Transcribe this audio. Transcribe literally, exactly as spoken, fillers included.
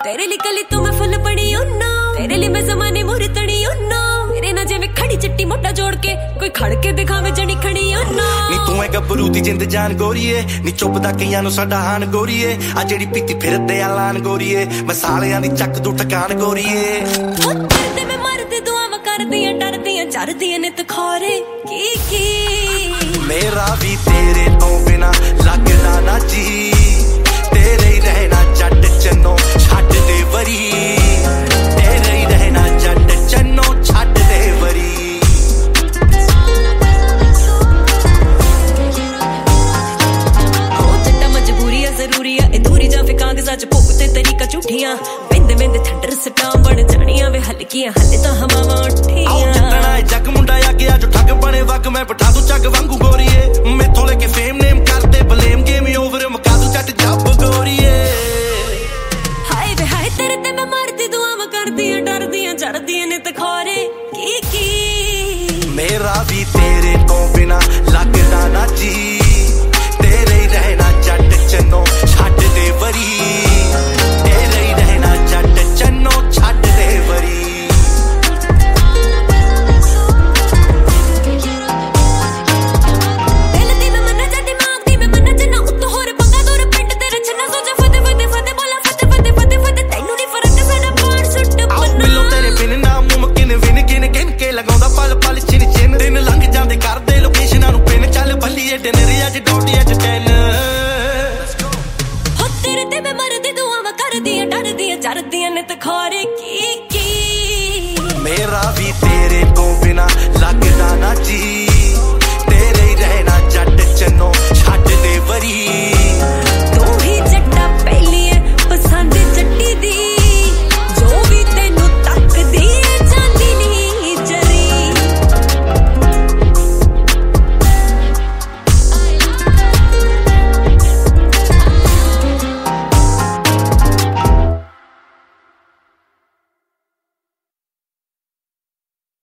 तेरे लिए कली तो मैं फुल पड़ी ओ नो, तेरे लिए मैं ज़माने मोर तड़ी ओ नो, तेरे ना जिवें खड़ी चिट्टी मोटा जोड़ के कोई खड़ के दिखावे जड़ी खड़ी ओ नो। नी तू है गबरू दी जिंद जान गोरीए, नी चुपदा कईयां नूं साडा हान गोरीए, आ जेड़ी पीती फिरदे आलान गोरीए, मैं सालियां दी चक तू ठकान गोरीए। ओ तेरे मैं मरदी दुआवां करदियां डरदियां चरदियां नित खोरे की की। मेरा भी तेरे तो बिना लगदा ना जी, तेरे ही रहना जट चन्नो छड्ड दे वरी, तेरे ही रहना जट चन्नो छड्ड दे वरी। ओ जट्टा मजबूरी है जरूरी है अधूरी जां फिर कागज़ां च भुगते तरीका झूठियां, वेंदे वेंदे थंडर सटां बन जानियां वे हल्कियां हल्ले तां हवावां उठियां। आओ जितना है जग मुंडा आ गया जो ठग बने वग मैं बिठा दूं जग वांगू गोरीए, मैथों लेके फेम नेम करते ब्लेम गेम ओवर मका दूं जट जब गोरीए। हाय वे हाय तेरे ते मैं मरदी दुआवां करदियां डरदियां चरदियां नित खोरे की की। मेरा भी तेरे तो बिना लगदा ना जी, तेरे ही रहना जट चन्नो छड्ड दे वरी, तेरे ही रहना जट चन्नो छड्ड दे वरी। दिल दी मैं मन्ना जा दिमाग दी मैं मन्ना जना उत्तों होर पंगा दूर पिंड तेरे छन्ना सोचा फते फते फते बोला फते फते फते फते तैनू नहीं फर्क साडा पार सुट आओ बना। मिलो तेरे बिन नामुमकिन विन गिन गिन के लगाउंदा पल पल चिन चिन, दिन लंघ जांदे करदे लोकेशनां नूं पिन, चल बल्लीए डिनर अज डॉटी अज टेन। हो तेरे ते मैं मरदी दुआवां करदियां डरदियां चरदियां नित खोरे की की। मेरा भी तेरे